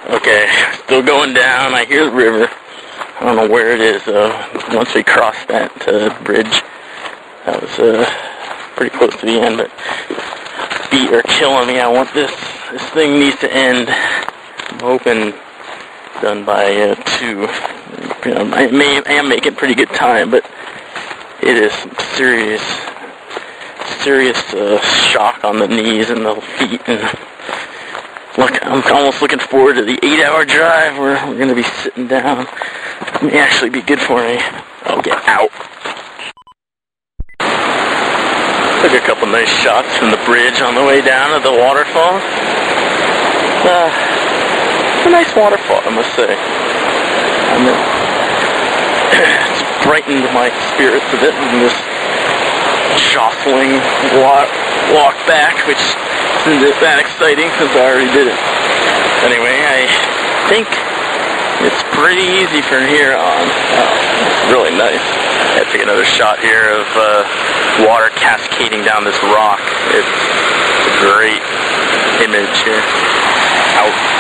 Okay, still going down. I hear the river. I don't know where it is, once we cross that bridge. That was pretty close to the end, but feet are killing me. I want this thing needs to end. I'm hoping done by 2. I am making pretty good time, but it is some serious shock on the knees and the feet. And look, I'm almost looking forward to the 8-hour drive where we're going to be sitting down. It may actually be good for me. I'll get out. Took a couple nice shots from the bridge on the way down to the waterfall. It's a nice waterfall, I must say. It's brightened my spirits a bit in this jostling walk back, which isn't that exciting since I already did it. Anyway, I think it's pretty easy from here on. It's really nice. I take another shot here of water cascading down this rock. It's a great image here. Out.